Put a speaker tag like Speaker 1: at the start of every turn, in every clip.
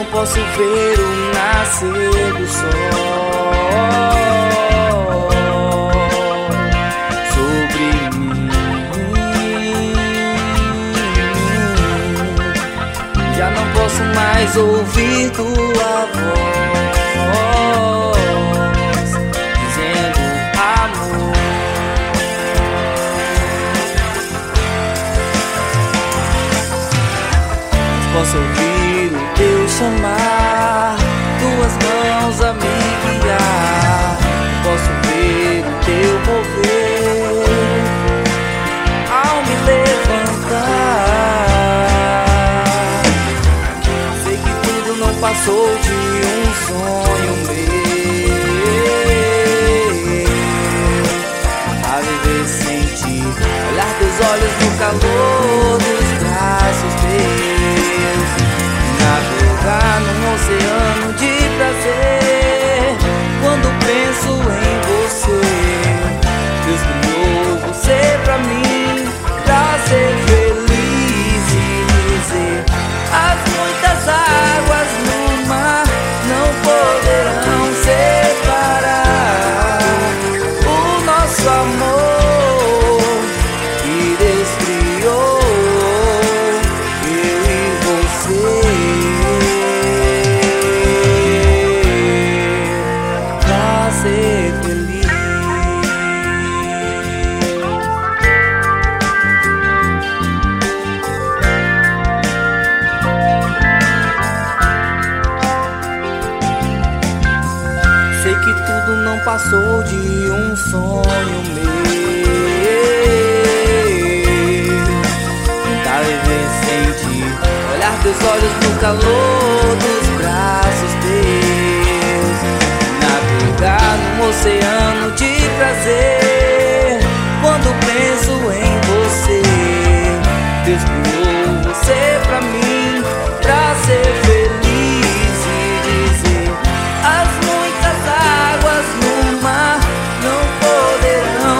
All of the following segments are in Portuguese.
Speaker 1: posso ver o nascer do sol sobre mim. Já não posso mais ouvir tua voz dizendo amor. Posso ouvir o teu chamar, tuas mãos a me guiar. Posso ver o teu mover ao me levantar. Sei que tudo não passou de um sonho meu, a viver sem ti, olhar teus olhos no calor dos braços teus, navegar num oceano de prazer. Quando penso em você, Deus criou você pra mim, pra ser feliz e dizer: as muitas águas no mar não poderão separar o nosso amor que Deus criou, eu e você, pra ser feliz. Sei que tudo não passou de um sonho meu, tentar viver sem ti, olhar teus olhos no calor dos braços teus, navegar num oceano de prazer. Quando penso em você, Deus criou você pra mim, pra ser feliz e dizer: as muitas águas no mar não poderão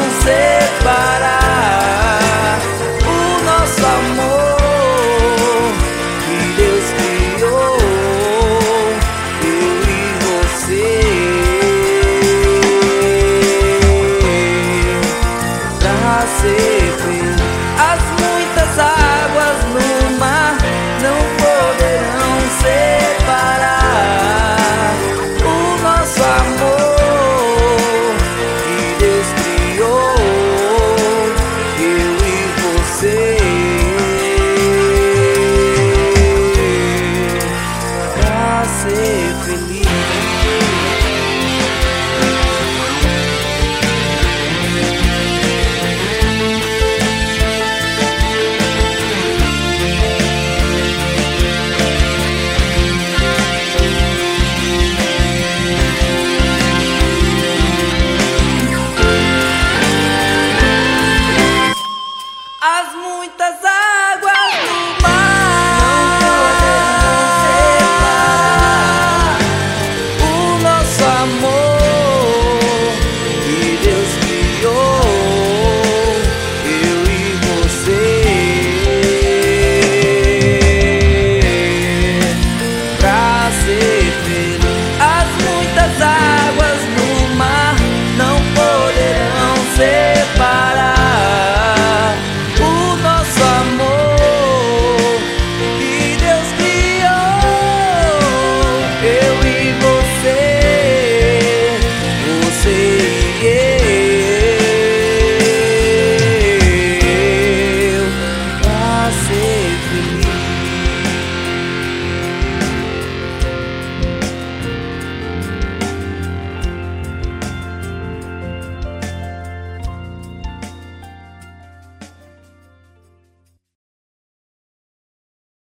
Speaker 1: separar o nosso amor que Deus criou, eu e você, pra ser feliz. As muitas águas no mar não poderão separar o nosso amor que Deus criou, eu e você, pra ser feliz.